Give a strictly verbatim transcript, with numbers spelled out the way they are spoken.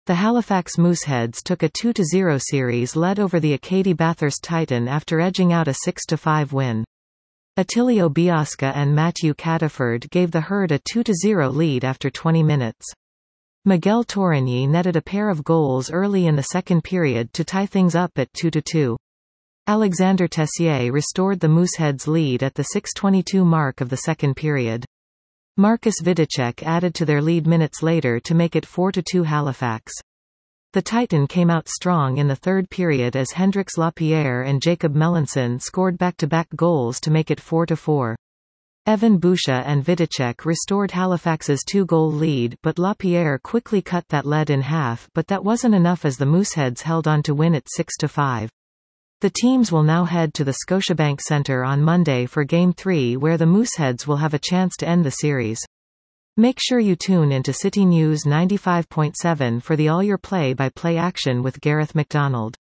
The Halifax Mooseheads took a two to zero series lead over the Acadie Bathurst Titan after edging out a six to five win. Attilio Biasca and Matthew Cataford gave the Herd a two to zero lead after twenty minutes. Miguel Tourigny netted a pair of goals early in the second period to tie things up at two to two. Alexander Tessier restored the Mooseheads' lead at the six twenty-two mark of the second period. Marcus Vidicek added to their lead minutes later to make it four to two Halifax. The Titan came out strong in the third period as Hendrix Lapierre and Jacob Melanson scored back-to-back goals to make it four to four. Evan Boucher and Vidicek restored Halifax's two-goal lead, but Lapierre quickly cut that lead in half, but that wasn't enough as the Mooseheads held on to win it six to five. The teams will now head to the Scotiabank Centre on Monday for Game three, where the Mooseheads will have a chance to end the series. Make sure you tune into City News ninety-five point seven for the all-your play-by-play action with Gareth McDonald.